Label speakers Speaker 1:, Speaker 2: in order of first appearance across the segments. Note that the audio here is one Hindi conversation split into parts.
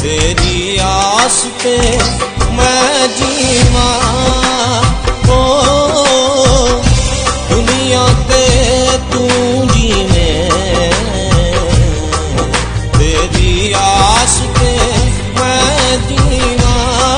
Speaker 1: तेरी आस पे मैं जीवा ओ दुनिया ते तू जीवे तेरी आस पे मैं जीवा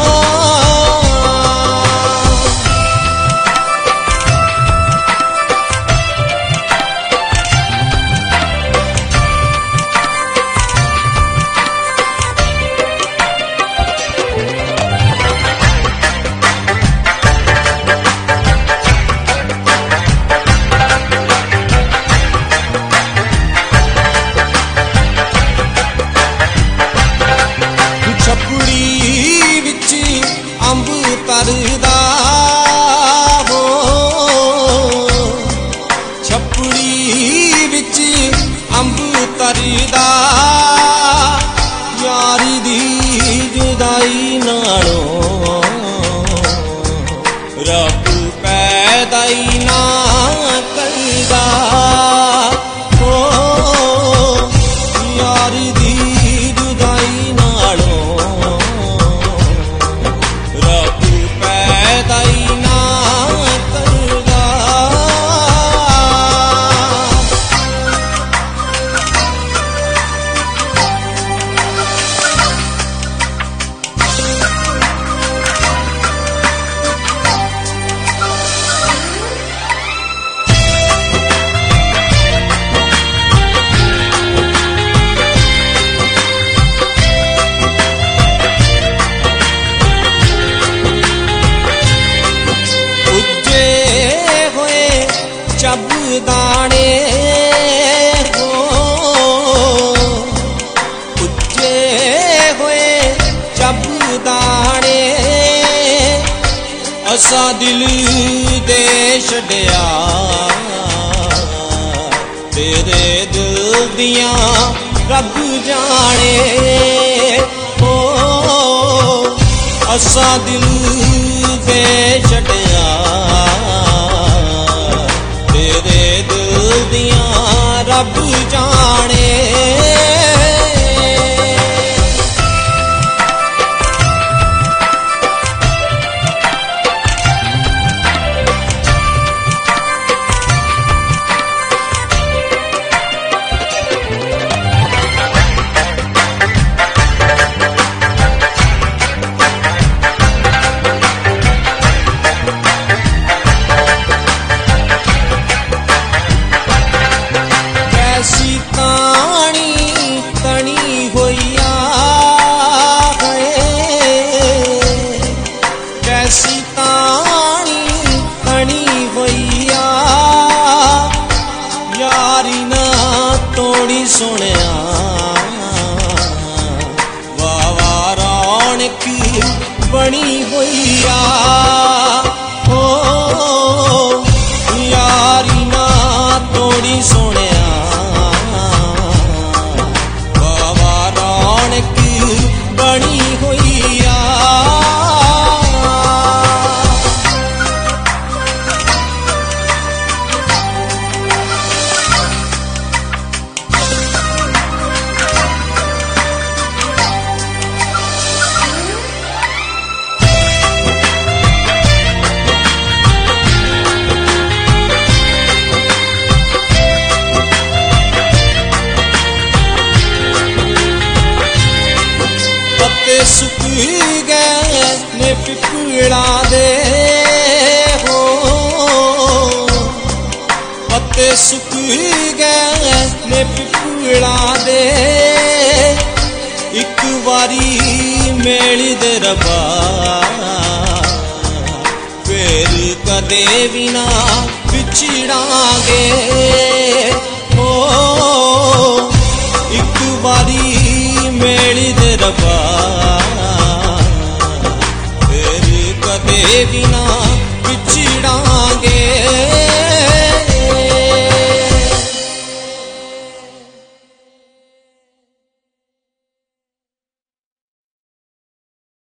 Speaker 1: अंब तरदा हो छपड़ी विच अंब तरदा यारी दी जुदाई नालों रब पैदाई ना करदा हो यारी दी जुदाई नालों जब दाने हो उच्चे हुए जब दाने असा दिल दे छड़िया तेरे दिल दियां रब जाने हो असा दिल दे छड़िया तेरे दिल दियां रब जाने सुनिया वावा रौनक बनी हुईया हो यारी ना तोड़ी सुनिया वावा रौनक बनी हुईया सुख गए ने पिपड़ा दे हो पत्ते सुख गए ने पिपड़ा दे एक बारी मेली दे रबा फिर कदे भी ना बिछड़ांगे हो एक बारी मेली दे रबा फिर कदे भी ना